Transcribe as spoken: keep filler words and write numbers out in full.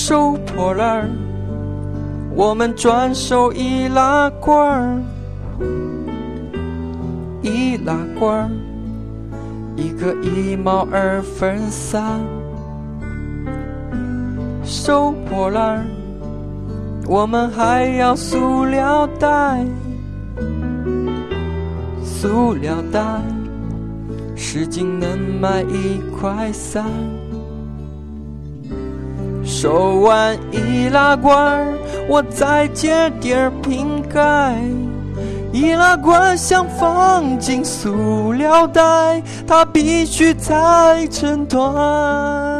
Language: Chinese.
收破烂，我们转手易拉罐，易拉罐一个一毛二分三。收破烂，我们还要塑料袋，塑料袋十斤能卖一块三。收完易拉罐，我再接点瓶盖，易拉罐想放进塑料袋，它必须再成团。